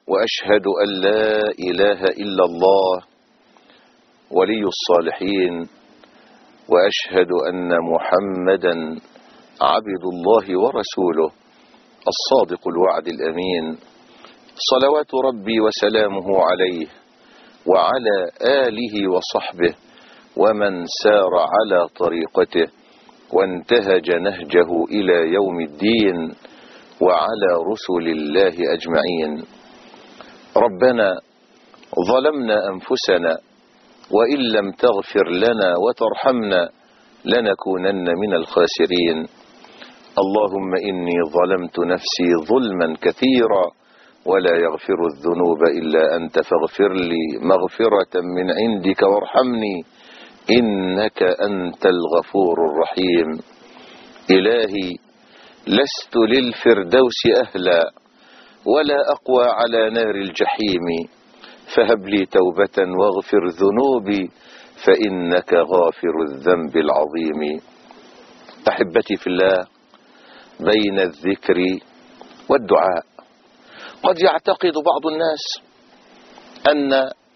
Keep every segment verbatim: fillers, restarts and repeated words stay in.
وأشهد أن لا إله إلا الله ولي الصالحين، وأشهد أن محمدا عبد الله ورسوله الصادق الوعد الأمين، صلوات ربي وسلامه عليه وعلى آله وصحبه ومن سار على طريقته وانتهج نهجه إلى يوم الدين، وعلى رسل الله أجمعين. ربنا ظلمنا أنفسنا وإن لم تغفر لنا وترحمنا لنكونن من الخاسرين. اللهم إني ظلمت نفسي ظلما كثيرا ولا يغفر الذنوب إلا أنت، فاغفر لي مغفرة من عندك وارحمني إنك أنت الغفور الرحيم. إلهي لست للفردوس أهلا ولا أقوى على نار الجحيم، فهب لي توبة واغفر ذنوبي فإنك غافر الذنب العظيم. أحبتي في الله، بين الذكر والدعاء قد يعتقد بعض الناس أن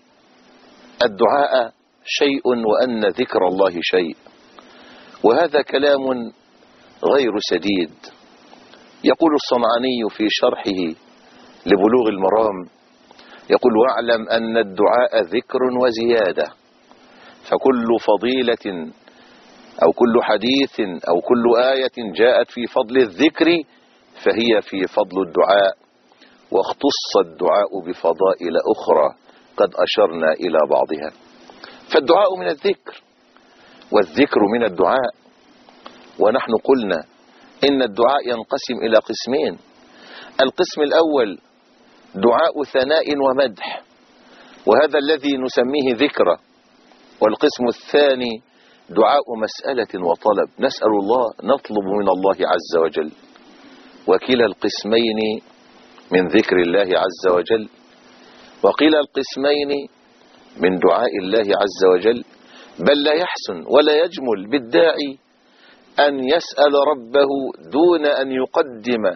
الدعاء شيء وأن ذكر الله شيء، وهذا كلام غير سديد. يقول الصنعاني في شرحه لبلوغ المرام، يقول: واعلم أن الدعاء ذكر وزيادة، فكل فضيلة أو كل حديث أو كل آية جاءت في فضل الذكر فهي في فضل الدعاء، واختص الدعاء بفضائل أخرى قد أشرنا إلى بعضها. فالدعاء من الذكر والذكر من الدعاء، ونحن قلنا إن الدعاء ينقسم إلى قسمين. القسم الأول دعاء ثناء ومدح، وهذا الذي نسميه ذكرى. والقسم الثاني دعاء مسألة وطلب، نسأل الله، نطلب من الله عز وجل. وكلا القسمين من ذكر الله عز وجل، وكلا القسمين من دعاء الله عز وجل. بل لا يحسن ولا يجمل بالداعي أن يسأل ربه دون أن يقدم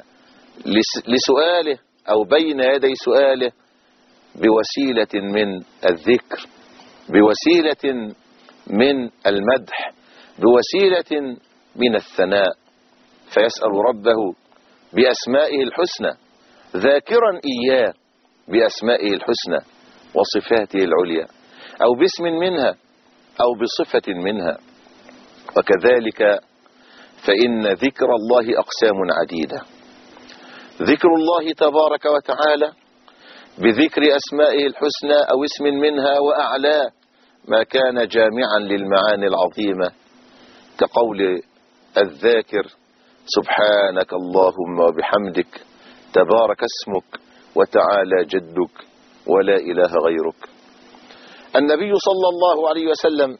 لسؤاله أو بين يدي سؤاله بوسيلة من الذكر، بوسيلة من المدح، بوسيلة من الثناء، فيسأل ربه بأسمائه الحسنى، ذاكرا إياه بأسمائه الحسنى وصفاته العليا، أو باسم منها أو بصفة منها. وكذلك فإن ذكر الله أقسام عديدة. ذكر الله تبارك وتعالى بذكر أسمائه الحسنى أو اسم منها وأعلاه ما كان جامعا للمعاني العظيمة، كقول الذاكر: سبحانك اللهم وبحمدك، تبارك اسمك وتعالى جدك ولا إله غيرك. النبي صلى الله عليه وسلم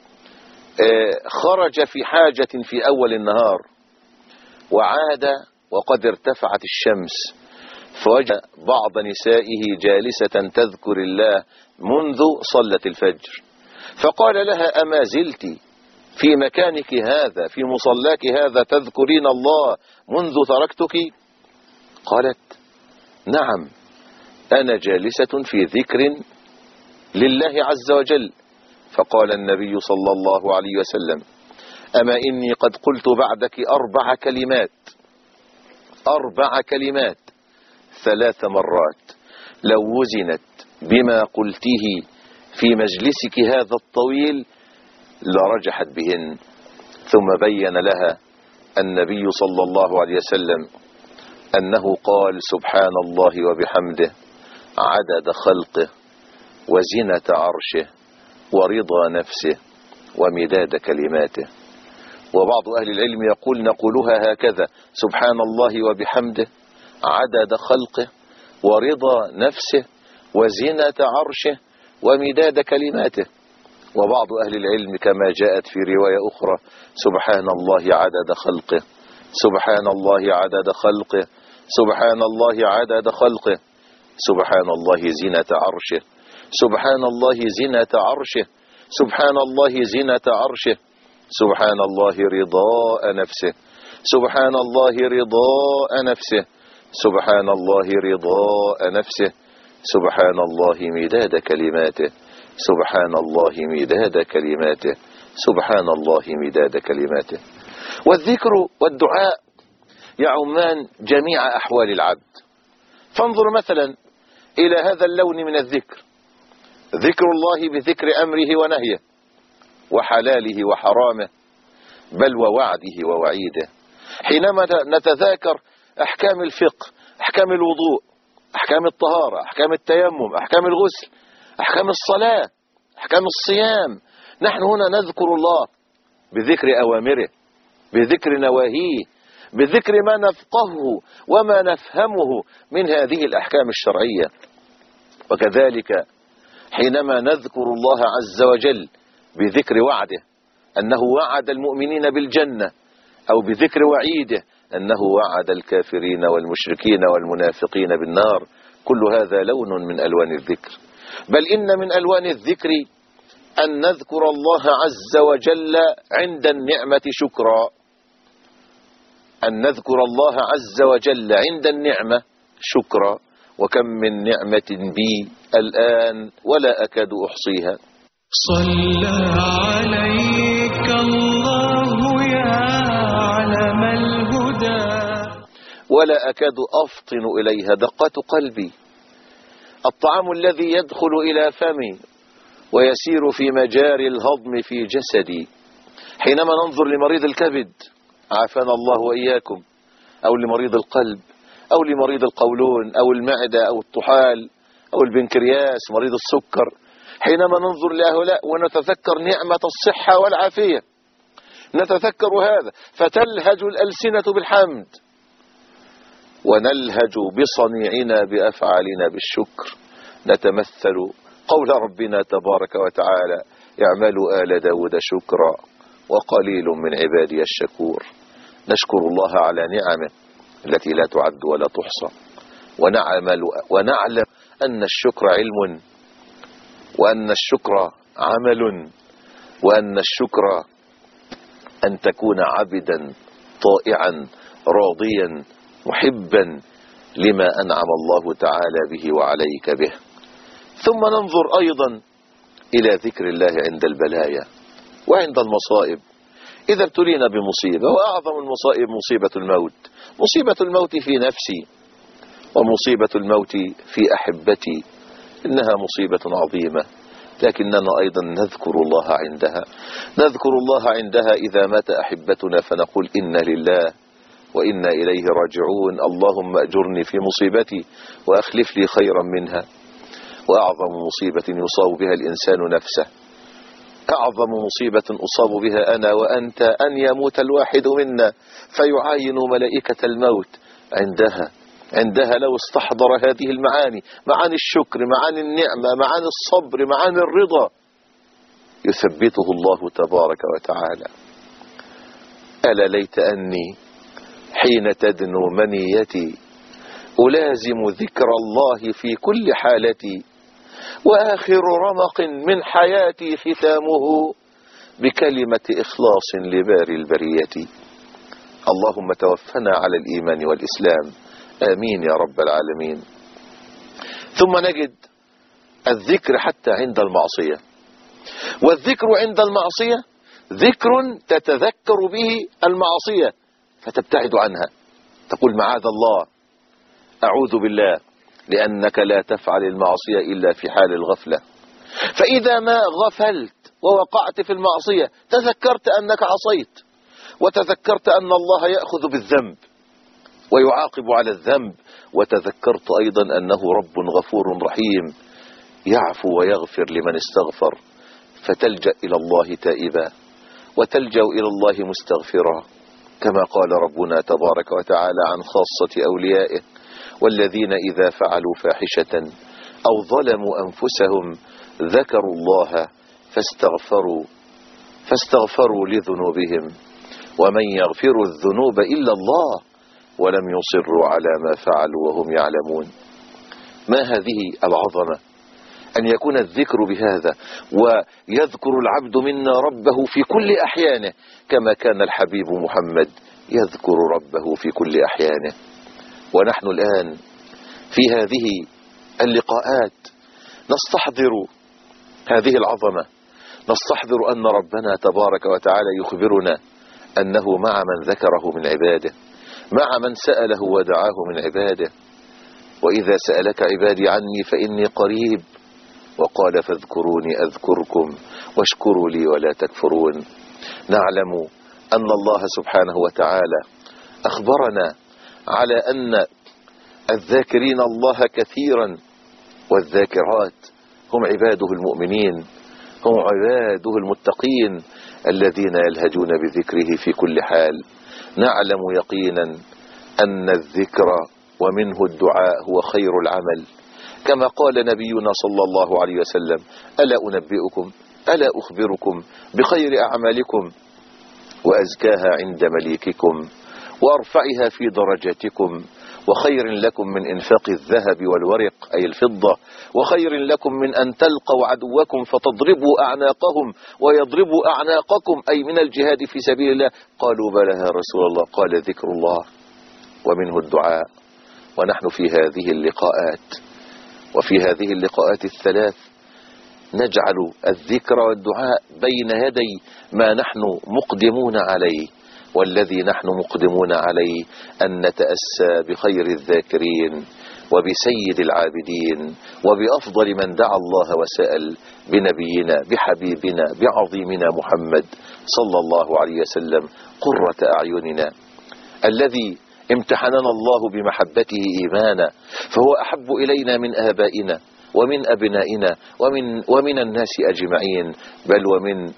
خرج في حاجة في أول النهار، وعاد وقد ارتفعت الشمس، فوجد بعض نسائه جالسة تذكر الله منذ صلت الفجر، فقال لها: أما زلت في مكانك هذا، في مصلاك هذا، تذكرين الله منذ تركتك؟ قالت: نعم، أنا جالسة في ذكر لله عز وجل. فقال النبي صلى الله عليه وسلم: أما إني قد قلت بعدك أربع كلمات، أربع كلمات ثلاث مرات، لو وزنت بما قلته في مجلسك هذا الطويل لرجحت بهن. ثم بين لها النبي صلى الله عليه وسلم أنه قال: سبحان الله وبحمده عدد خلقه وزنة عرشه ورضا نفسه ومداد كلماته. وبعض أهل العلم يقول نقولها هكذا: سبحان الله وبحمده عدد خلقه ورضا نفسه وزنة عرشه ومداد كلماته. وبعض أهل العلم كما جاءت في رواية أخرى: سبحان الله عدد خلقه، سبحان الله عدد خلقه، سبحان الله عدد خلقه، سبحان الله زنة عرشه، سبحان الله زنة عرشه، سبحان الله زنة عرشه، سبحان الله رضاء نفسه، سبحان الله رضاء نفسه، سبحان الله رضاء نفسه، سبحان الله مداد كلماته، سبحان الله مداد كلماته، سبحان الله مداد كلماته. والذكر والدعاء يعمان جميع أحوال العبد. فانظر مثلا إلى هذا اللون من الذكر، ذكر الله بذكر أمره ونهيه وحلاله وحرامه، بل ووعده ووعيده. حينما نتذاكر أحكام الفقه، أحكام الوضوء، أحكام الطهارة، أحكام التيمم، أحكام الغسل، أحكام الصلاة، أحكام الصيام، نحن هنا نذكر الله بذكر أوامره، بذكر نواهيه، بذكر ما نفقهه وما نفهمه من هذه الأحكام الشرعية. وكذلك حينما نذكر الله عز وجل بذكر وعده أنه وعد المؤمنين بالجنة، أو بذكر وعيده أنه وعد الكافرين والمشركين والمنافقين بالنار، كل هذا لون من ألوان الذكر. بل إن من ألوان الذكر أن نذكر الله عز وجل عند النعمة شكرا، أن نذكر الله عز وجل عند النعمة شكرا. وكم من نعمة بي الآن ولا أكاد أحصيها. صلى عليك الله يا علم الهدى، ولا أكاد أفطن إليها دقة قلبي. الطعام الذي يدخل إلى فمي ويسير في مجاري الهضم في جسدي، حينما ننظر لمريض الكبد عافانا الله وإياكم، أو لمريض القلب، أو لمريض القولون، أو المعدة، أو الطحال، أو البنكرياس، مريض السكر، حينما ننظر لهؤلاء ونتذكر نعمة الصحة والعافية، نتذكر هذا فتلهج الألسنة بالحمد، ونلهج بصنيعنا بأفعالنا بالشكر. نتمثل قول ربنا تبارك وتعالى: اعملوا آل داود شكرا وقليل من عبادي الشكور. نشكر الله على نعمه التي لا تعد ولا تحصى، ونعمل ونعلم أن الشكر علم، وأن الشكر عمل، وأن الشكر أن تكون عبدا طائعا راضيا محبا لما أنعم الله تعالى به وعليك به. ثم ننظر أيضا إلى ذكر الله عند البلايا وعند المصائب. إذا ابتلينا بمصيبة، وأعظم المصائب مصيبة الموت، مصيبة الموت في نفسي ومصيبة الموت في أحبتي، إنها مصيبة عظيمة، لكننا أيضا نذكر الله عندها. نذكر الله عندها إذا مات أحبتنا فنقول إنا لله وإنا إليه راجعون، اللهم أجرني في مصيبتي وأخلف لي خيرا منها. وأعظم مصيبة يصاب بها الإنسان نفسه، أعظم مصيبة أصاب بها أنا وأنت أن يموت الواحد منا فيعاين ملائكة الموت. عندها عندها لو استحضر هذه المعاني، معاني الشكر، معاني النعمة، معاني الصبر، معاني الرضا، يثبته الله تبارك وتعالى. ألا ليت أني حين تدنو منيتي ألازم ذكر الله في كل حالتي، وآخر رمق من حياتي ختامه بكلمة إخلاص لباري البرية. اللهم توفنا على الإيمان والإسلام، آمين يا رب العالمين. ثم نجد الذكر حتى عند المعصية، والذكر عند المعصية ذكر تتذكر به المعصية فتبتعد عنها، تقول معاذ الله، أعوذ بالله، لأنك لا تفعل المعصية إلا في حال الغفلة. فإذا ما غفلت ووقعت في المعصية تذكرت أنك عصيت، وتذكرت أن الله يأخذ بالذنب ويعاقب على الذنب، وتذكرت أيضا أنه رب غفور رحيم يعفو ويغفر لمن استغفر، فتلجأ إلى الله تائبا وتلجأ إلى الله مستغفرا، كما قال ربنا تبارك وتعالى عن خاصة أوليائه: والذين إذا فعلوا فاحشة أو ظلموا أنفسهم ذكروا الله فاستغفروا فاستغفروا لذنوبهم ومن يغفر الذنوب إلا الله ولم يصروا على ما فعلوا وهم يعلمون. ما هذه العظمة أن يكون الذكر بهذا، ويذكر العبد منا ربه في كل أحيانه كما كان الحبيب محمد يذكر ربه في كل أحيانه. ونحن الآن في هذه اللقاءات نستحضر هذه العظمة، نستحضر أن ربنا تبارك وتعالى يخبرنا أنه مع من ذكره من عباده، مع من سأله ودعاه من عباده. وإذا سألك عبادي عني فإني قريب، وقال فاذكروني أذكركم واشكروا لي ولا تكفرون. نعلم أن الله سبحانه وتعالى أخبرنا على أن الذاكرين الله كثيرا والذاكرات هم عباده المؤمنين، هم عباده المتقين الذين يلهجون بذكره في كل حال. نعلم يقينا أن الذكر ومنه الدعاء هو خير العمل، كما قال نبينا صلى الله عليه وسلم: ألا أنبئكم ألا أخبركم بخير أعمالكم وأزكاها عند مليككم وأرفعها في درجاتكم وخير لكم من إنفاق الذهب والورق أي الفضة، وخير لكم من أن تلقوا عدوكم فتضربوا أعناقهم ويضربوا أعناقكم أي من الجهاد في سبيل الله. قالوا بلى يا رسول الله، قال ذكر الله ومنه الدعاء. ونحن في هذه اللقاءات وفي هذه اللقاءات الثلاث نجعل الذكر والدعاء بين يدي ما نحن مقدمون عليه، والذي نحن مقدمون عليه أن نتأسى بخير الذاكرين وبسيد العابدين وبأفضل من دعا الله وسأل، بنبينا بحبيبنا بعظيمنا محمد صلى الله عليه وسلم قرة أعيننا، الذي امتحننا الله بمحبته إيمانا، فهو أحب إلينا من آبائنا ومن أبنائنا ومن, ومن الناس أجمعين، بل ومن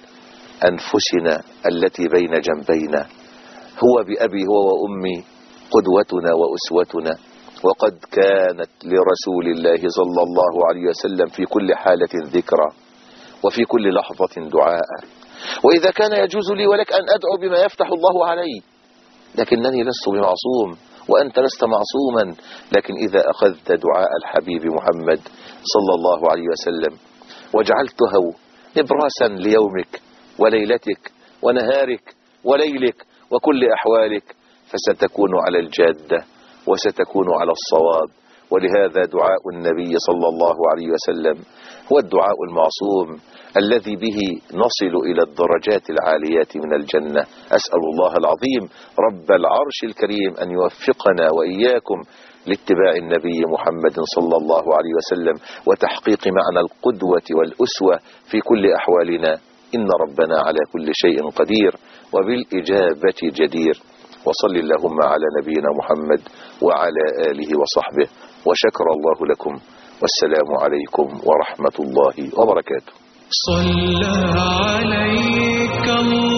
أنفسنا التي بين جنبينا. هو بأبي هو وأمي قدوتنا وأسوتنا، وقد كانت لرسول الله صلى الله عليه وسلم في كل حالة ذكرى وفي كل لحظة دعاء. وإذا كان يجوز لي ولك أن أدعو بما يفتح الله علي، لكنني لست بمعصوم وأنت لست معصوما، لكن إذا أخذت دعاء الحبيب محمد صلى الله عليه وسلم وجعلته نبراسا ليومك وليلتك ونهارك وليلك وكل أحوالك، فستكون على الجادة وستكون على الصواب. ولهذا دعاء النبي صلى الله عليه وسلم هو الدعاء المعصوم الذي به نصل إلى الدرجات العاليات من الجنة. أسأل الله العظيم رب العرش الكريم أن يوفقنا وإياكم لاتباع النبي محمد صلى الله عليه وسلم وتحقيق معنى القدوة والأسوة في كل أحوالنا. إن ربنا على كل شيء قدير وبالإجابة جدير. وصل اللهم على نبينا محمد وعلى آله وصحبه، وشكر الله لكم، والسلام عليكم ورحمة الله وبركاته. صلى عليك الله